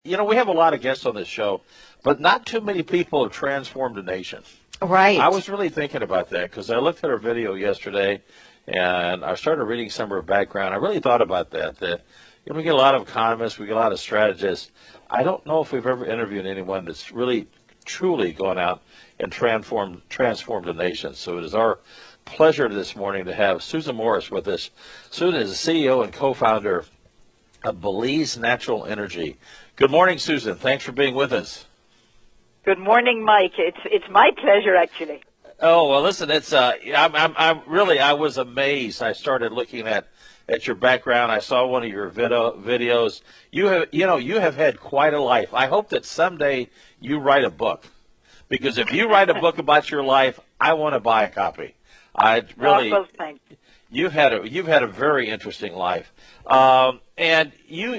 We have a lot of guests on this show, but not too many people have transformed a nation. Right. I was really thinking about that because I looked at her video yesterday, and I started reading some of her background. I really thought about that we get a lot of economists, we get a lot of strategists. I don't know if we've ever interviewed anyone that's really, truly gone out and transformed a nation. So it is our pleasure this morning to have Susan Morris with us. Susan is the CEO and co-founder of Belize Natural Energy. Good morning, Susan. Thanks for being with us. Good morning, Mike. It's my pleasure, actually. Oh, well, listen, it's I was amazed. I started looking at your background. I saw one of your videos. You have had quite a life. I hope that someday you write a book, because if you write a book about your life, I want to buy a copy. I really. Well, thanks. You've had a very interesting life, and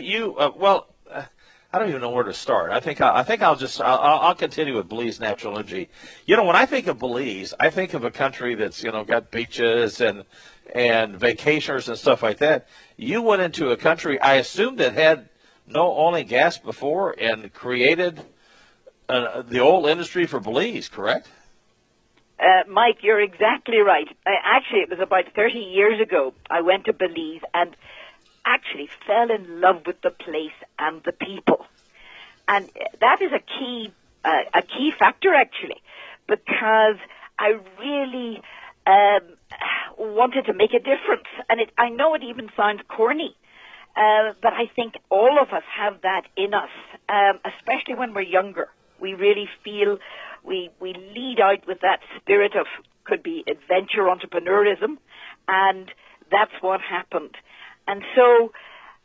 I don't even know where to start. I think I'll continue with Belize Natural Energy. When I think of Belize, I think of a country that's got beaches and vacationers and stuff like that. You went into a country, I assume, that had no oil and gas before and created the oil industry for Belize, correct? Mike, you're exactly right. Actually, it was about 30 years ago. I went to Belize and actually fell in love with the place and the people. And that is a key factor, actually, because I really wanted to make a difference. And I know it even sounds corny, but I think all of us have that in us, especially when we're younger. We really feel we lead out with that spirit of, could be adventure, entrepreneurism, and that's what happened. And so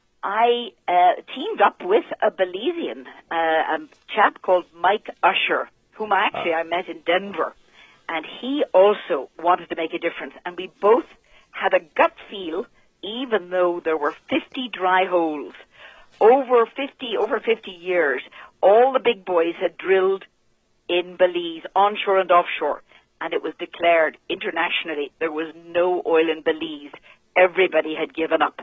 I teamed up with a Belizean, a chap called Mike Usher, whom I met in Denver, and he also wanted to make a difference. And we both had a gut feel, even though there were 50 dry holes. Over 50 years, all the big boys had drilled in Belize, onshore and offshore, and it was declared internationally there was no oil in Belize. Everybody had given up.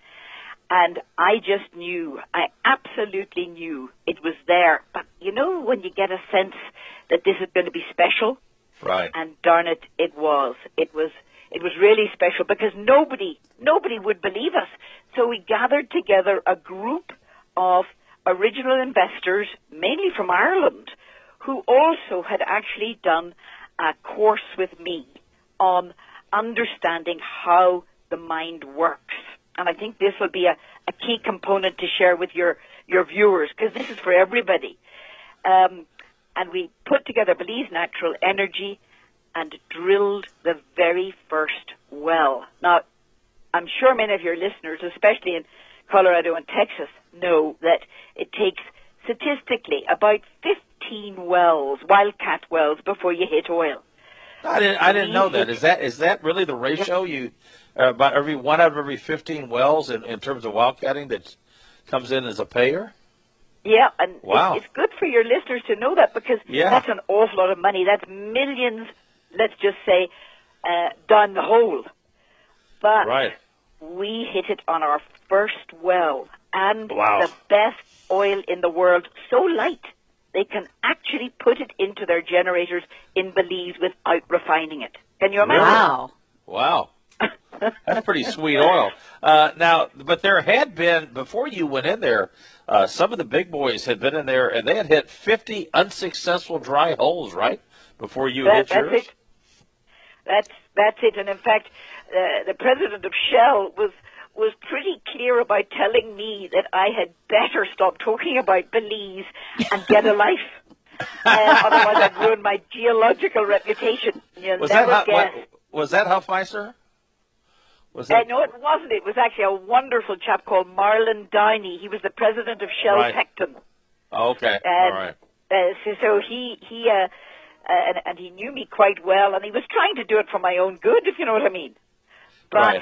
And I just knew, I absolutely knew it was there. But when you get a sense that this is going to be special? Right. And darn it, it was. It was really special because nobody would believe us. So we gathered together a group of original investors, mainly from Ireland, who also had actually done a course with me on understanding how the mind works. And I think this will be a key component to share with your viewers, because this is for everybody. And we put together Belize Natural Energy and drilled the very first well. Now, I'm sure many of your listeners, especially in Colorado and Texas, know that it takes statistically about 15 wells, wildcat wells, before you hit oil. I didn't know that. Is that really the ratio? About every one out of every 15 wells in terms of wildcatting that comes in as a payer? Yeah, and wow. It's good for your listeners to know that, because that's an awful lot of money. That's millions, let's just say, down the hole. But right. We hit it on our first well, and wow. The best oil in the world, so light, they can actually put it into their generators in Belize without refining it. Can you imagine? Wow. Wow. That's pretty sweet oil. Now, but there had been, before you went in there, some of the big boys had been in there, and they had hit 50 unsuccessful dry holes, right, before you hit yours? That's it. That's it. And in fact, the president of Shell was pretty clear about telling me that I had better stop talking about Belize and get a life. Otherwise, I'd ruin my geological reputation. Was that Huffmeister? No, it wasn't. It was actually a wonderful chap called Marlon Downey. He was the president of Shell Pecton. Oh, okay. All right. So he and he knew me quite well, and he was trying to do it for my own good, if you know what I mean. But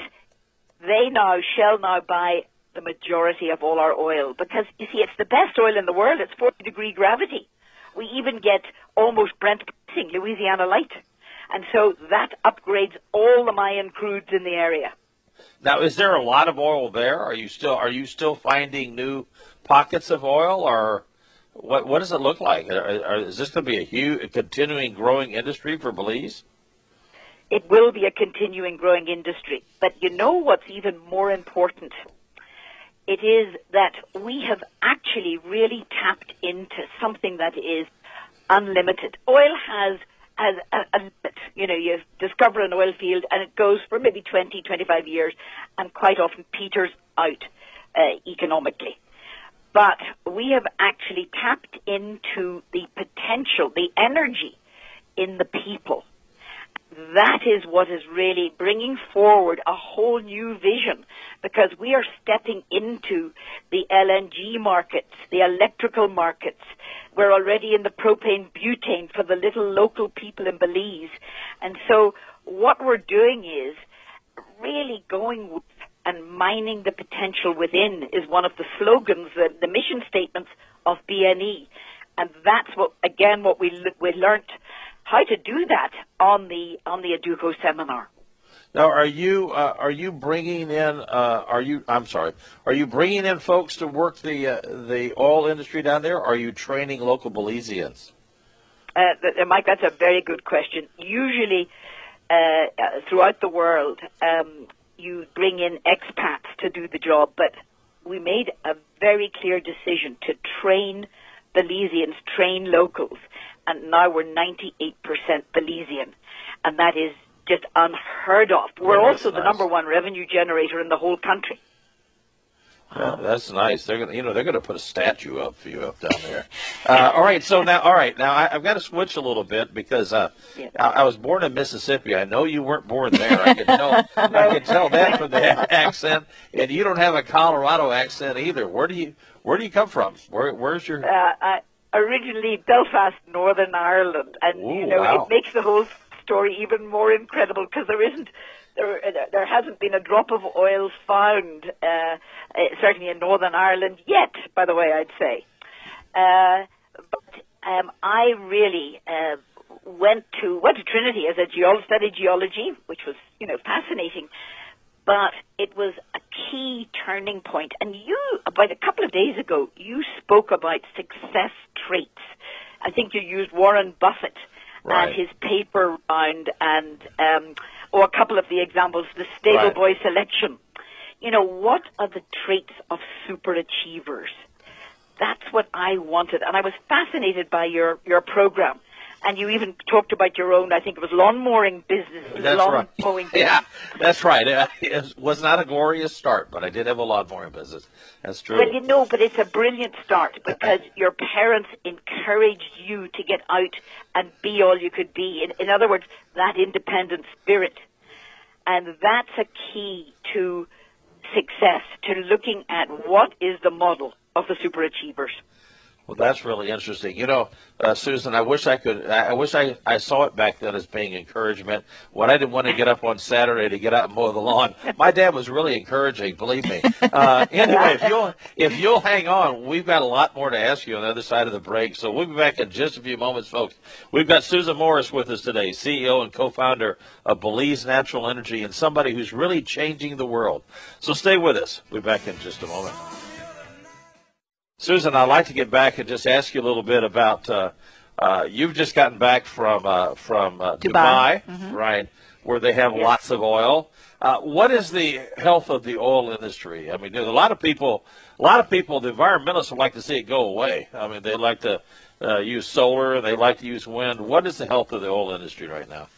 Shell now buy the majority of all our oil, because, you see, it's the best oil in the world. It's 40-degree gravity. We even get almost Brent pricing, Louisiana Light. And so that upgrades all the Mayan crudes in the area. Now, is there a lot of oil there? Are you still finding new pockets of oil, or what does it look like? Is this going to be a huge, continuing growing industry for Belize? It will be a continuing growing industry. But you know what's even more important? It is that we have actually really tapped into something that is unlimited. Oil has a limit. You know, you discover an oil field and it goes for maybe 20, 25 years and quite often peters out economically. But we have actually tapped into the potential, the energy in the people. That is what is really bringing forward a whole new vision, because we are stepping into the LNG markets, the electrical markets. We're already in the propane butane for the little local people in Belize. And so what we're doing is really going with and mining the potential within is one of the slogans, the mission statements of BNE. And that's what we learned how to do that on the Aduco seminar. Now, are you bringing in are you bringing in folks to work the oil industry down there? Or are you training local Belizeans? Mike, that's a very good question. Usually, throughout the world, you bring in expats to do the job, but we made a very clear decision to train Belizeans, train locals, and now we're 98% Belizean, and that is just unheard of. We're also the number one revenue generator in the whole country. Yeah, that's nice. They're gonna put a statue up for you up down there. All right. Now I've got to switch a little bit because I was born in Mississippi. I know you weren't born there. I can tell. I can tell that from the accent. And you don't have a Colorado accent either. Where do you come from? Where's your? Originally Belfast, Northern Ireland, and wow. It makes the whole story even more incredible because there hasn't been a drop of oil found, certainly in Northern Ireland yet, by the way, I'd say. But I really went to Trinity as a studied geology, which was, fascinating. But it was a key turning point. And you, about a couple of days ago, you spoke about success traits. I think you used Warren Buffett. Right. And his paper round and or a couple of the examples, the stable boy selection. What are the traits of superachievers? That's what I wanted. And I was fascinated by your program. And you even talked about your own, I think it was lawn mowing business. That's right. Yeah, that's right. It was not a glorious start, but I did have a lawn mowing business. That's true. Well, but it's a brilliant start because your parents encouraged you to get out and be all you could be. In other words, that independent spirit. And that's a key to success, to looking at what is the model of the superachievers. Well, that's really interesting. Susan, I wish I saw it back then as being encouragement. When I didn't want to get up on Saturday to get out and mow the lawn, my dad was really encouraging, believe me. Anyway, if you'll hang on, we've got a lot more to ask you on the other side of the break. So we'll be back in just a few moments, folks. We've got Susan Morris with us today, CEO and co-founder of Belize Natural Energy, and somebody who's really changing the world. So stay with us. We'll be back in just a moment. Susan, I'd like to get back and just ask you a little bit about, you've just gotten back from Dubai, right, where they have lots of oil. What is the health of the oil industry? I mean, there's a lot of people, the environmentalists would like to see it go away. I mean, they like to use solar, they like to use wind. What is the health of the oil industry right now?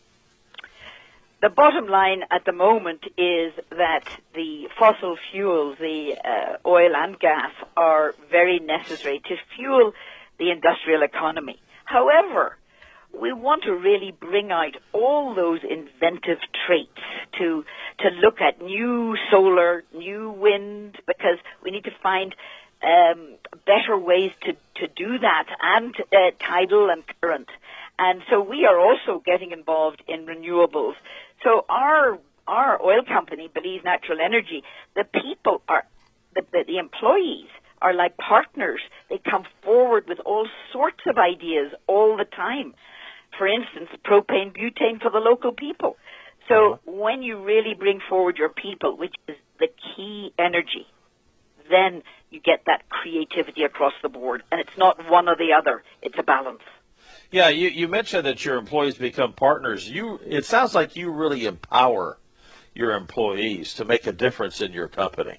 The bottom line at the moment is that the fossil fuels, the oil and gas, are very necessary to fuel the industrial economy. However, we want to really bring out all those inventive traits to look at new solar, new wind, because we need to find better ways to do that, and tidal and current. And so we are also getting involved in renewables. So our oil company, Belize Natural Energy, the people the employees are like partners. They come forward with all sorts of ideas all the time. For instance, propane butane for the local people. So when you really bring forward your people, which is the key energy, then you get that creativity across the board. And it's not one or the other. It's a balance. Yeah, you mentioned that your employees become partners. It sounds like you really empower your employees to make a difference in your company.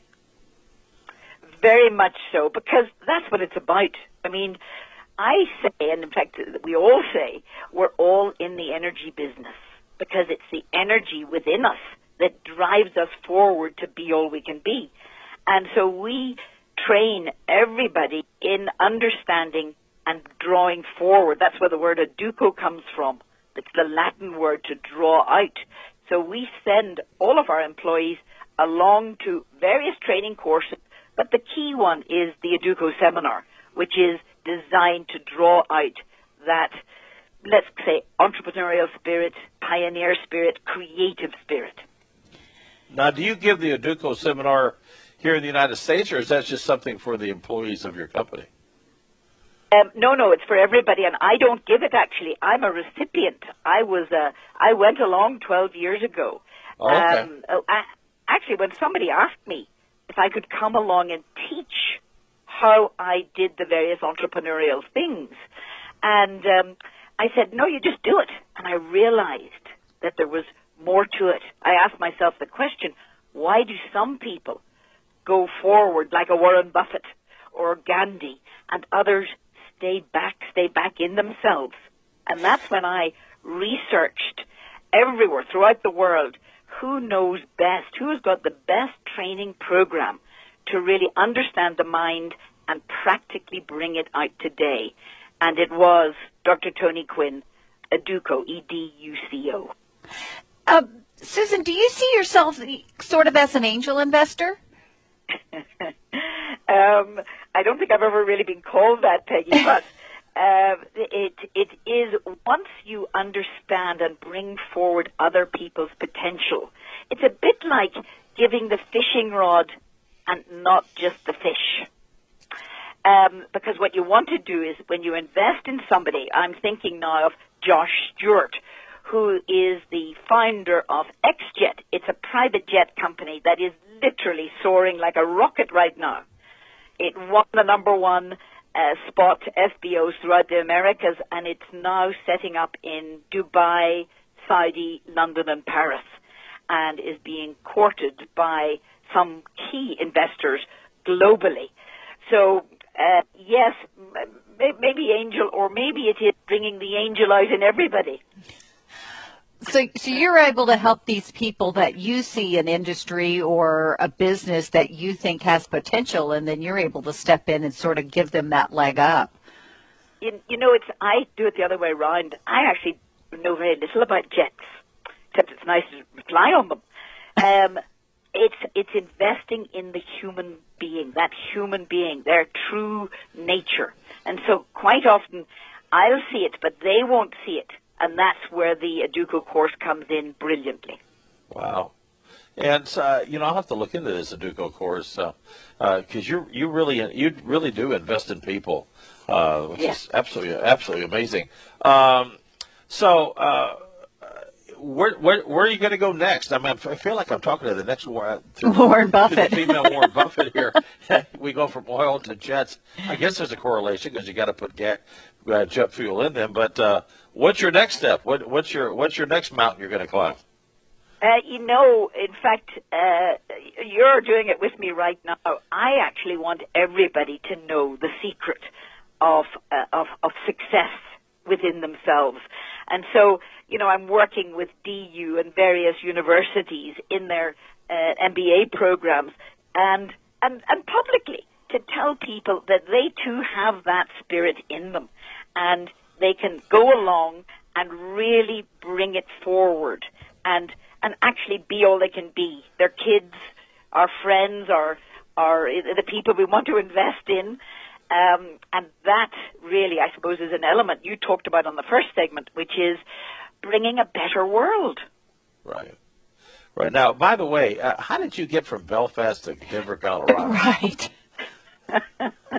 Very much so, because that's what it's about. I mean, I say, and in fact, we all say, we're all in the energy business, because it's the energy within us that drives us forward to be all we can be. And so we train everybody in understanding and drawing forward. That's where the word educo comes from. It's the Latin word to draw out. So we send all of our employees along to various training courses, but the key one is the educo seminar, which is designed to draw out that, let's say, entrepreneurial spirit, pioneer spirit, creative spirit. Now, do you give the educo seminar here in the United States, or is that just something for the employees of your company? No, it's for everybody, and I don't give it, actually. I'm a recipient. I went along 12 years ago. Oh, okay. Actually, when somebody asked me if I could come along and teach how I did the various entrepreneurial things, and I said, no, you just do it. And I realized that there was more to it. I asked myself the question, why do some people go forward like a Warren Buffett or Gandhi, and others stay back in themselves? And that's when I researched everywhere throughout the world who knows best, who's got the best training program to really understand the mind and practically bring it out today. And it was Dr. Tony Quinn, Educo, EDUCO. Susan, do you see yourself sort of as an angel investor? I don't think I've ever really been called that, Peggy, but it is, once you understand and bring forward other people's potential, it's a bit like giving the fishing rod and not just the fish. Because what you want to do is, when you invest in somebody, I'm thinking now of Josh Stewart, who is the founder of XJet. It's a private jet company that is literally soaring like a rocket right now. It won the number one spot FBOs throughout the Americas, and it's now setting up in Dubai, Saudi, London, and Paris, and is being courted by some key investors globally. So, yes, maybe angel, or maybe it is bringing the angel out in everybody. So you're able to help these people that you see an industry or a business that you think has potential, and then you're able to step in and sort of give them that leg up. You know, I do it the other way around. I actually know very little about jets, except it's nice to fly on them. It's investing in the human being, their true nature. And so quite often I'll see it, but they won't see it. And that's where the Educo course comes in brilliantly. Wow. And, I'll have to look into this Educo course because you really do invest in people, which is absolutely amazing. Where are you going to go next? I mean, I feel like I'm talking to the next Warren Buffett. To the female Warren Buffett here. We go from oil to jets. I guess there's a correlation because you got to put jet fuel in them. But what's your next step? What's your next mountain you're going to climb? In fact, you're doing it with me right now. I actually want everybody to know the secret of success within themselves. And so, I'm working with DU and various universities in their MBA programs and publicly to tell people that they too have that spirit in them, and they can go along and really bring it forward and actually be all they can be. Their kids, our friends, are the people we want to invest in. And that really, I suppose, is an element you talked about on the first segment, which is bringing a better world. Right. Now, by the way, how did you get from Belfast to Denver, Colorado? Right.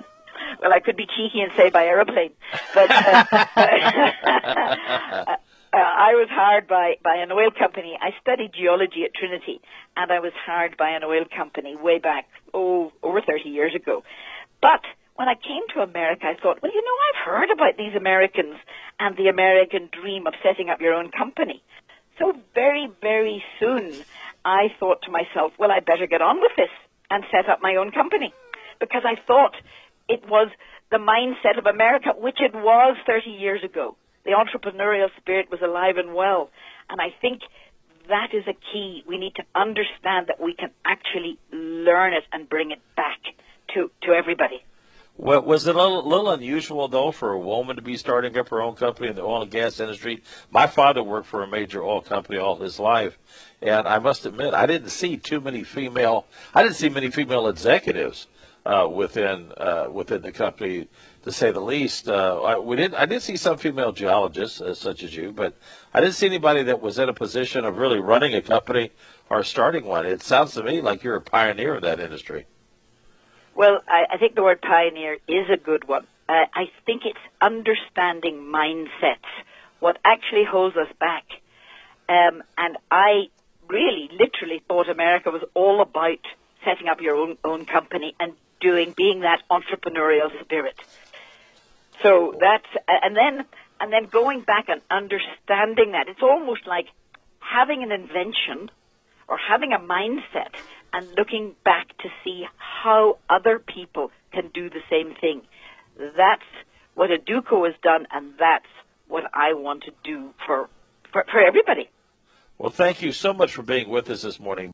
Well, I could be cheeky and say by aeroplane, but I was hired by an oil company. I studied geology at Trinity, and I was hired by an oil company way back, over 30 years ago. But when I came to America, I thought, well, I've heard about these Americans and the American dream of setting up your own company. So very, very soon, I thought to myself, well, I better get on with this and set up my own company, because I thought it was the mindset of America, which it was 30 years ago. The entrepreneurial spirit was alive and well. And I think that is a key. We need to understand that we can actually learn it and bring it back to everybody. Well, was it a little unusual, though, for a woman to be starting up her own company in the oil and gas industry? My father worked for a major oil company all his life, and I must admit, I didn't see many female executives within the company, to say the least. I did see some female geologists, such as you, but I didn't see anybody that was in a position of really running a company or starting one. It sounds to me like you're a pioneer in that industry. Well, I think the word pioneer is a good one. I think it's understanding mindsets, what actually holds us back. And I really, literally thought America was all about setting up your own company and being that entrepreneurial spirit. So that's, and then going back and understanding that, it's almost like having an invention or having a mindset and looking back to see how other people can do the same thing. That's what Aduco has done, and that's what I want to do for everybody. Well, thank you so much for being with us this morning.